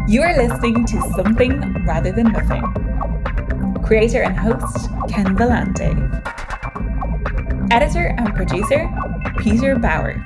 You are listening to Something Rather Than Nothing. Creator and host, Ken Vellante. Editor and producer, Peter Bauer.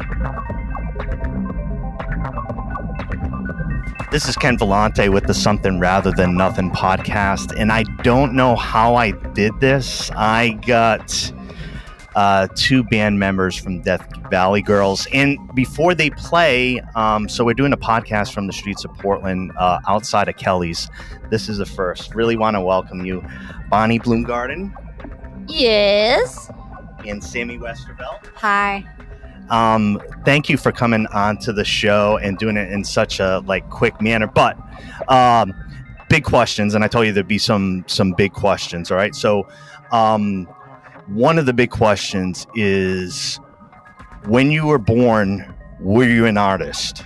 This is Ken Vellante with the Something Rather Than Nothing podcast, and I don't know how I did this. I got two band members from Death Valley Girls, and before they play, so we're doing a podcast from the streets of Portland, outside of Kelly's. This is the first. Really want to welcome you, Bonnie Bloomgarden. Yes. And Sammy Westervelt. Hi. Thank you for coming on to the show and doing it in such a quick manner. But big questions, and I told you there'd be some big questions. All right. So one of the big questions is, when you were born, were you an artist?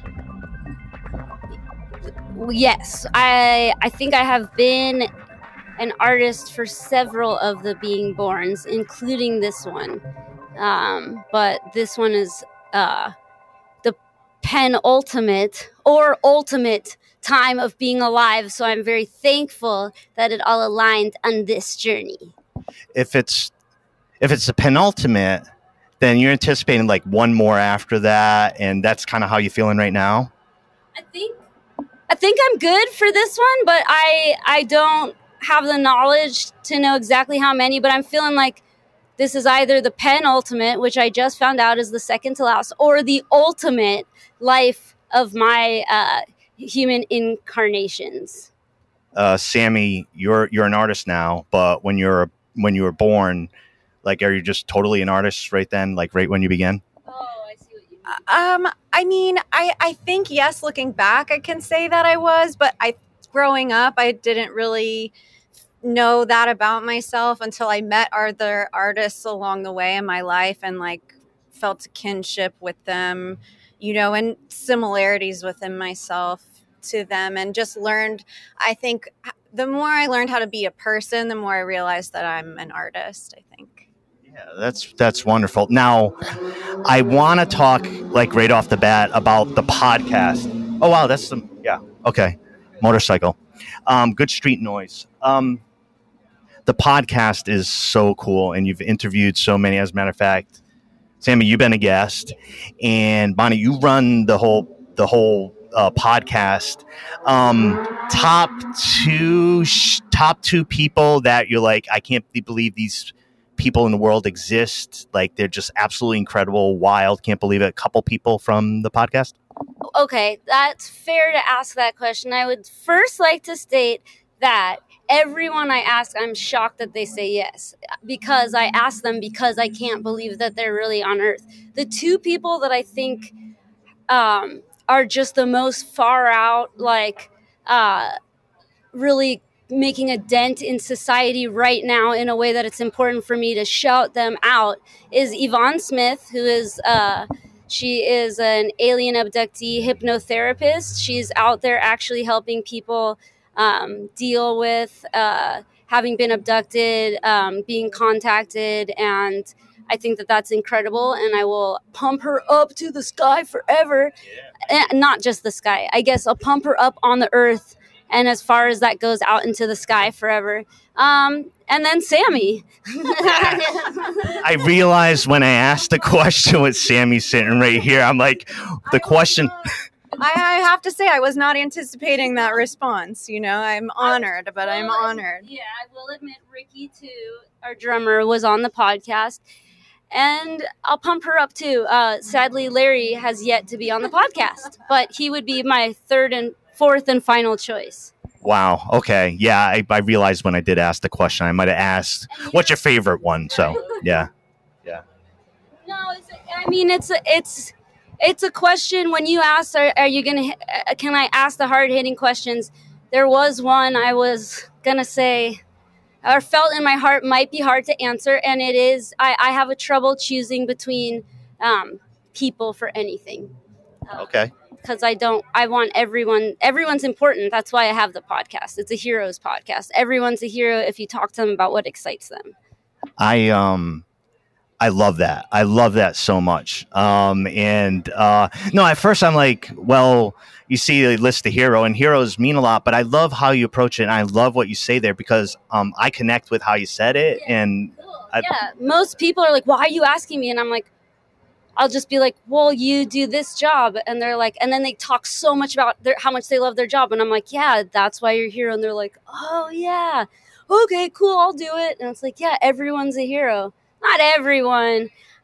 Yes. I think I have been an artist for several of the being borns, including this one. But this one is the penultimate or ultimate time of being alive. So I'm very thankful that it all aligned on this journey. If it's the penultimate, then you're anticipating one more after that, and that's kind of how you're feeling right now? I think I'm good for this one, but I don't have the knowledge to know exactly how many, but I'm feeling like this is either the penultimate, which I just found out is the second to last, or the ultimate life of my human incarnations. Sammy, you're an artist now, but when you were born, are you just totally an artist right then, right when you began? Oh, I see what you mean. I mean, I think, yes, looking back, I can say that I was, but growing up, I didn't really know that about myself until I met other artists along the way in my life and felt a kinship with them, and similarities within myself to them, and just learned. I think the more I learned how to be a person, the more I realized that I'm an artist, I think. Yeah, that's wonderful. Now, I want to talk right off the bat about the podcast. Oh wow, okay, motorcycle, good street noise. The podcast is so cool, and you've interviewed so many. As a matter of fact, Sammy, you've been a guest, and Bonnie, you run the whole podcast. Top two people that you're I can't believe these people in the world exist. They're just absolutely incredible, wild. Can't believe it. A couple people from the podcast. Okay, that's fair to ask that question. I would first like to state that everyone I ask, I'm shocked that they say yes, because I ask them because I can't believe that they're really on Earth. The two people that I think are just the most far out, really making a dent in society right now in a way that it's important for me to shout them out, is Yvonne Smith, who is she is an alien abductee hypnotherapist. She's out there actually helping people deal with having been abducted, being contacted, and I think that that's incredible, and I will pump her up to the sky forever. Yeah. And not just the sky. I guess I'll pump her up on the earth, and as far as that goes, out into the sky forever. And then Sammy. I realized when I asked the question with Sammy sitting right here, I'm the question... I have to say, I was not anticipating that response. I'm honored, but I'm honored. Yeah, I will admit Ricky, too, our drummer, was on the podcast, and I'll pump her up, too. Sadly, Larry has yet to be on the podcast, but he would be my third and fourth and final choice. Wow. Okay. Yeah, I realized when I did ask the question, I might have asked, what's your favorite one? So, yeah. Yeah. No, it's a question. When you asked, are you going to, can I ask the hard-hitting questions? There was one I was going to say, or felt in my heart might be hard to answer. And it is, I have a trouble choosing between people for anything. Okay. Because I want everyone's important. That's why I have the podcast. It's a heroes podcast. Everyone's a hero if you talk to them about what excites them. I love that. I love that so much. No, at first I'm like, well, you see a list of hero, and heroes mean a lot, but I love how you approach it, and I love what you say there because I connect with how you said it. And most people are like, why are you asking me? And I'm like, I'll just be like, well, you do this job. And they're like, and then they talk so much about how much they love their job. And I'm like, yeah, that's why you're a hero. And they're like, oh, yeah. Okay, cool. I'll do it. And it's like, yeah, everyone's a hero. Not everyone.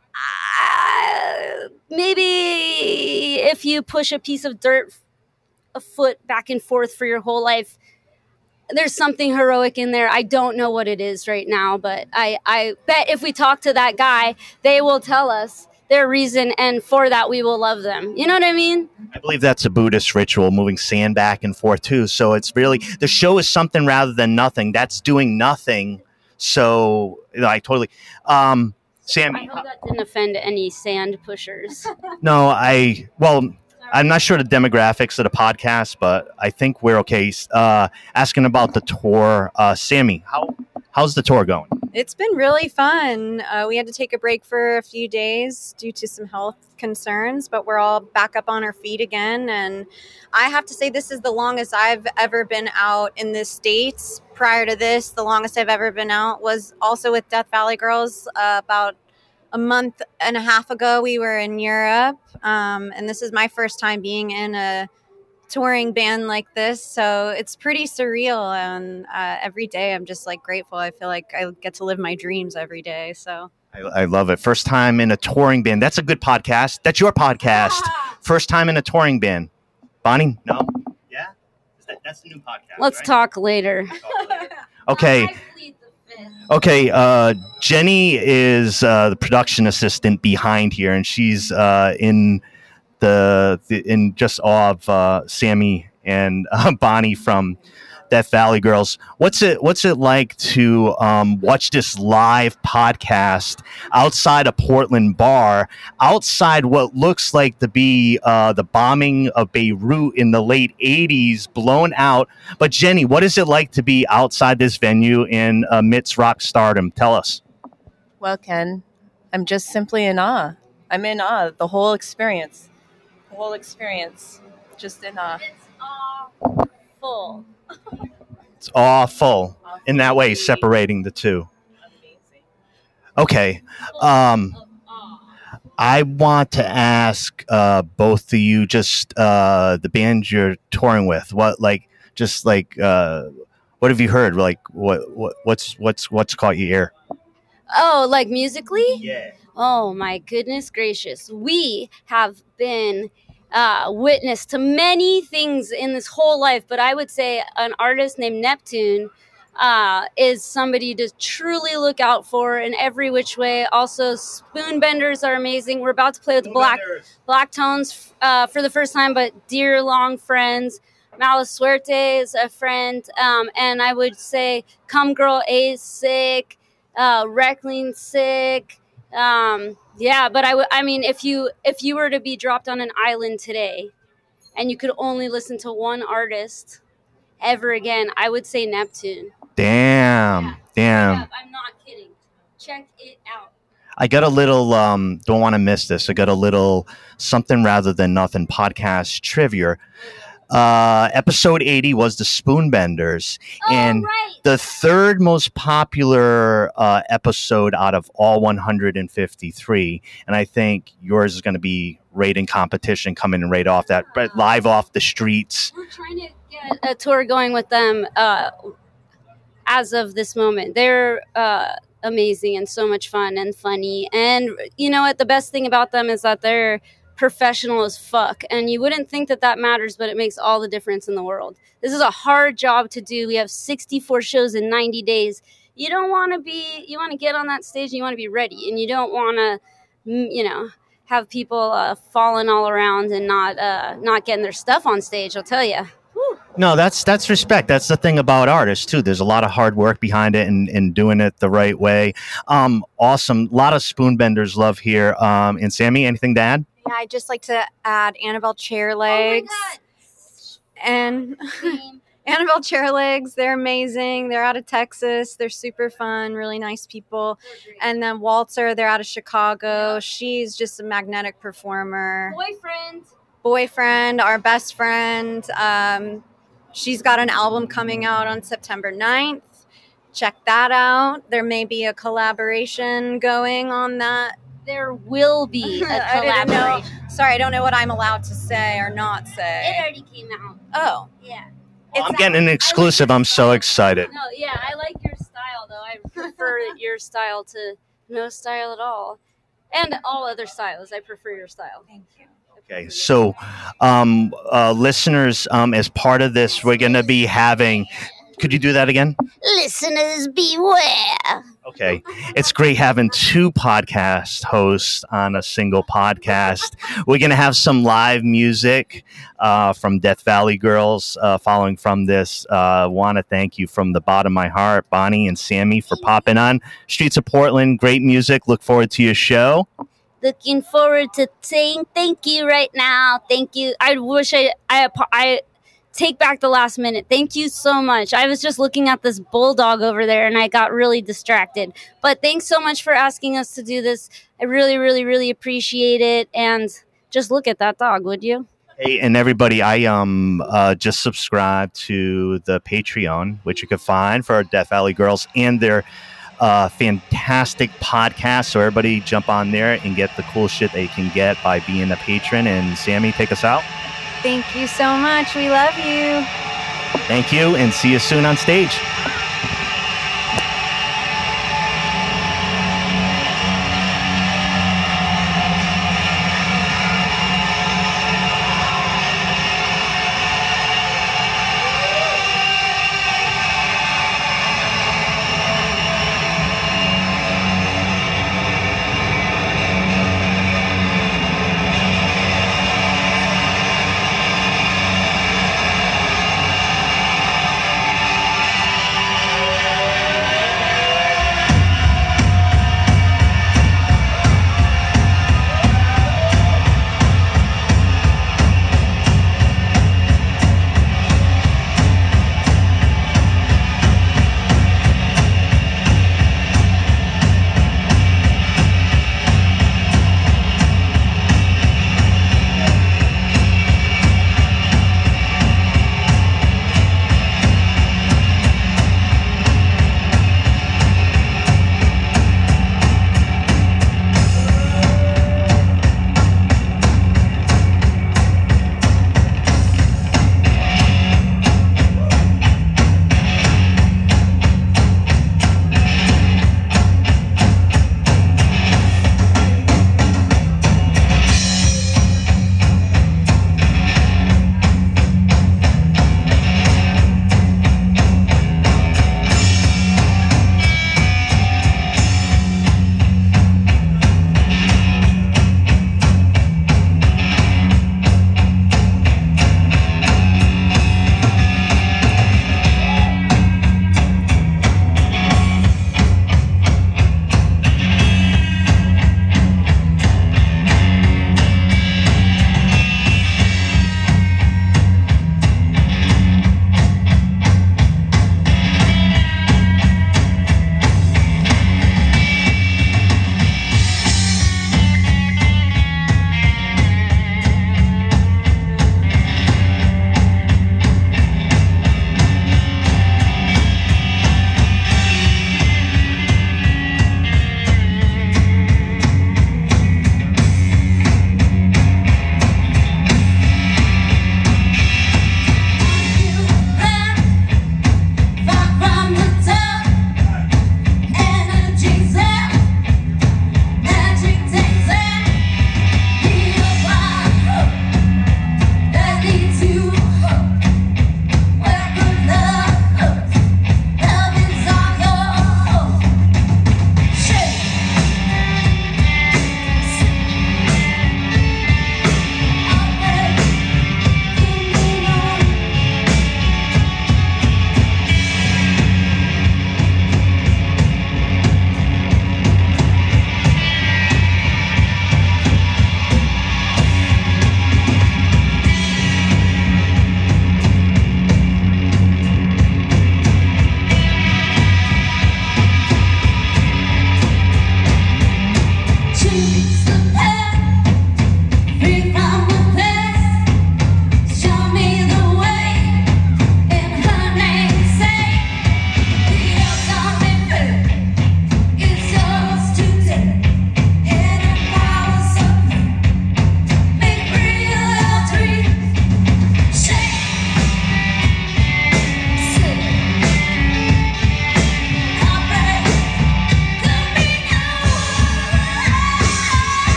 Maybe if you push a piece of dirt a foot back and forth for your whole life, there's something heroic in there. I don't know what it is right now, but I bet if we talk to that guy, they will tell us their reason, and for that we will love them. You know what I mean? I believe that's a Buddhist ritual, moving sand back and forth too. So it's really, the show is something rather than nothing. That's doing nothing. So I totally Sammy. I hope that didn't offend any sand pushers. No, I'm not sure the demographics of the podcast, but I think we're okay. Asking about the tour, Sammy, how's the tour going? It's been really fun. We had to take a break for a few days due to some health concerns, but we're all back up on our feet again. And I have to say, this is the longest I've ever been out in the States. Prior to this, the longest I've ever been out was also with Death Valley Girls. About a month and a half ago, we were in Europe. And this is my first time being in a touring band like this, so it's pretty surreal, and every day I'm just like grateful. I feel like I get to live my dreams every day, so I love it. First time in a touring band. That's a good podcast. That's your podcast. First time in a touring band. Bonnie? No? Yeah? That's the new podcast. Let's talk later. Okay. Okay, Jenny is the production assistant behind here, and she's in just awe of Sammy and Bonnie from Death Valley Girls. What's it like to watch this live podcast outside a Portland bar, outside what looks like to be the bombing of Beirut in the late 80s, blown out? But Jenny, what is it like to be outside this venue in amidst rock stardom? Tell us. Well, Ken, I'm just simply in awe. I'm in awe. The whole experience, just in awe. It's awful. It's awful in that way, separating the two. Amazing. Okay. I want to ask both of you, just the band you're touring with. What have you heard? Like what's caught your ear? Oh, like musically? Yeah. Oh my goodness gracious. We have been witness to many things in this whole life, but I would say an artist named Neptune is somebody to truly look out for in every which way. Also, Spoonbenders are amazing. We're about to play with Black Tones for the first time, but dear long friends. Mala Suerte is a friend, and I would say Come Girl A is sick, Reckling sick. Yeah, but I mean, if you were to be dropped on an island today and you could only listen to one artist ever again, I would say Neptune. Damn. I'm not kidding. Check it out. I got a little, don't want to miss this. I got a little something rather than nothing podcast trivia. Episode 80 was the Spoonbenders, and right. The third most popular episode out of all 153. And I think yours is going to be right in competition, coming in right off that, live off the streets. We're trying to get a tour going with them as of this moment. They're amazing and so much fun and funny. And you know what? The best thing about them is that they're professional as fuck, and you wouldn't think that matters, but it makes all the difference in the world. This is a hard job to do. We have 64 shows in 90 days. You want to get on that stage and you want to be ready, and you don't want to have people falling all around and not getting their stuff on stage, I'll tell you. No, that's respect. That's the thing about artists too. There's a lot of hard work behind it and doing it the right way. Awesome. A lot of Spoonbenders love here. And Sammy, anything to add? yeah, I'd just like to add Annabelle Chairlegs. And Annabelle Chairlegs, they're amazing. They're out of Texas. They're super fun, really nice people. And then Walter, they're out of Chicago. She's just a magnetic performer. boyfriend, our best friend. She's got an album coming out on September 9th. Check that out. There may be a collaboration going on that. There will be a I didn't know. collaboration. Sorry, I don't know what I'm allowed to say or not say. It already came out. Oh. Yeah. I'm getting an exclusive. I'm so excited. No, yeah, I like your style though. I prefer your style to no style at all, and all other styles. I prefer your style. Thank you. Okay, so listeners, as part of this, we're going to be having. Could you do that again? Listeners beware. Okay. It's great having two podcast hosts on a single podcast. We're going to have some live music from Death Valley Girls following from this. Want to thank you from the bottom of my heart, Bonnie and Sammy, for popping on Streets of Portland. Great music. Look forward to your show. Looking forward to saying thank you right now. Thank you. I wish I take back the last minute. Thank you so much. I was just looking at this bulldog over there and I got really distracted. But thanks so much for asking us to do this. I really, really, really appreciate it. And just look at that dog, would you? Hey, and everybody, I just subscribed to the Patreon, which you can find for our Death Valley Girls and their fantastic podcast. So everybody jump on there and get the cool shit they can get by being a patron. And Sammy, take us out. Thank you so much. We love you. Thank you, and see you soon on stage.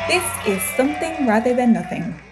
This is Something Rather Than Nothing.